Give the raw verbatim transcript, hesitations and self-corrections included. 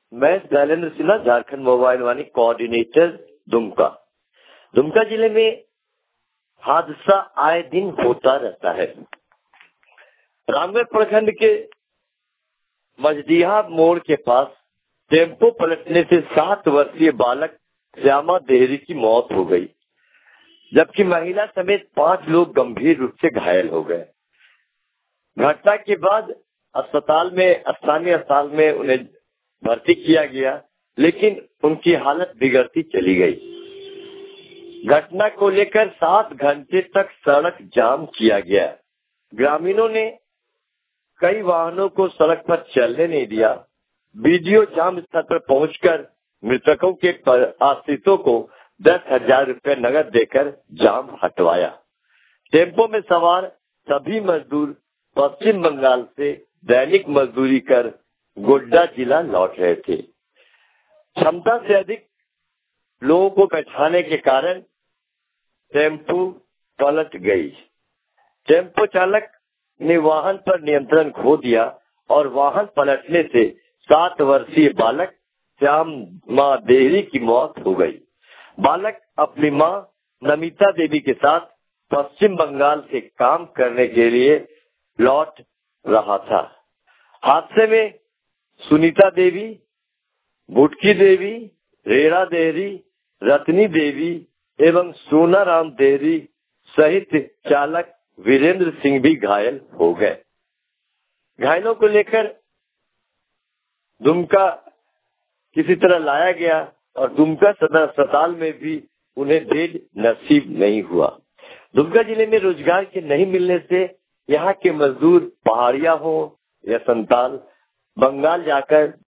मैं Shailendra Sinha, Jharkhand mobile Vani coordinator, Dumka. Dumka जिले में हादसा आए दिन होता रहता है। रामगढ़ प्रखंड के मजदिया मोड़ के पास टेम्पो पलटने से सात वर्षीय बालक श्यामा देहरी की मौत हो गई, जबकि महिला समेत पांच लोग गंभीर रूप से घायल हो गए। घटना के बाद अस्पताल में स्थानीय अस्पताल में उन्हें भर्ती किया गया, लेकिन उनकी हालत बिगड़ती चली गई। घटना को लेकर सात घंटे तक सड़क जाम किया गया। ग्रामीणों ने कई वाहनों को सड़क पर चलने नहीं दिया। वीडियो जाम स्थल पर पहुंचकर मृतकों के आश्रितों को दस हजार रुपए नगद देकर जाम हटवाया। टेम्पो में सवार सभी मजदूर पश्चिम बंगाल से दैनिक मजदूरी कर गोड्डा जिला लौट रहे थे। क्षमता से अधिक लोगों को बैठाने के कारण टेम्पो पलट गई। टेम्पो चालक ने वाहन पर नियंत्रण खो दिया और वाहन पलटने से सात वर्षीय बालक श्यामा देहरी की मौत हो गई। बालक अपनी मां नमिता देवी के साथ पश्चिम बंगाल से काम करने के लिए लौट रहा था। हादसे में सुनीता देवी, बुटकी देवी, रेणा देहरी, रत्नी देवी एवं सोनाराम देहरी सहित चालक वीरेंद्र सिंह भी घायल हो गए। घायलों को लेकर दुमका किसी तरह लाया गया और दुमका सदर अस्पताल में भी उन्हें बेड नसीब नहीं हुआ। दुमका जिले में रोजगार के नहीं मिलने से यहाँ के मजदूर पहाड़िया हो या संताल बंगाल जाकर